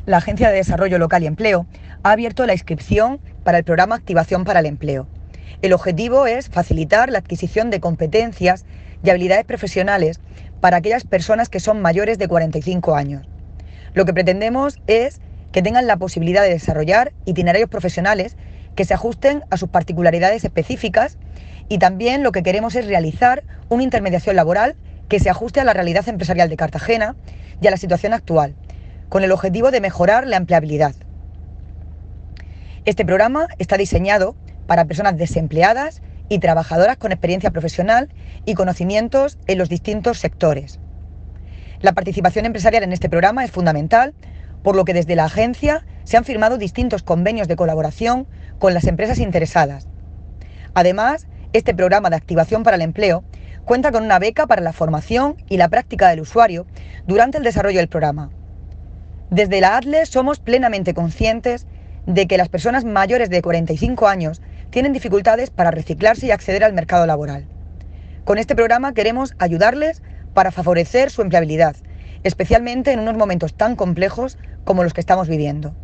la Agencia de Desarrollo Local y Empleo ha abierto la inscripción para el programa Activación para el Empleo. El objetivo es facilitar la adquisición de competencias y habilidades profesionales para aquellas personas que son mayores de 45 años. Lo que pretendemos es que tengan la posibilidad de desarrollar itinerarios profesionales que se ajusten a sus particularidades específicas, y también lo que queremos es realizar una intermediación laboral que se ajuste a la realidad empresarial de Cartagena y a la situación actual, con el objetivo de mejorar la empleabilidad. Este programa está diseñado para personas desempleadas y trabajadoras con experiencia profesional y conocimientos en los distintos sectores. La participación empresarial en este programa es fundamental, por lo que desde la agencia se han firmado distintos convenios de colaboración con las empresas interesadas. Además, este programa de activación para el empleo cuenta con una beca para la formación y la práctica del usuario durante el desarrollo del programa. Desde la ADLE somos plenamente conscientes de que las personas mayores de 45 años tienen dificultades para reciclarse y acceder al mercado laboral. Con este programa queremos ayudarles para favorecer su empleabilidad, especialmente en unos momentos tan complejos como los que estamos viviendo.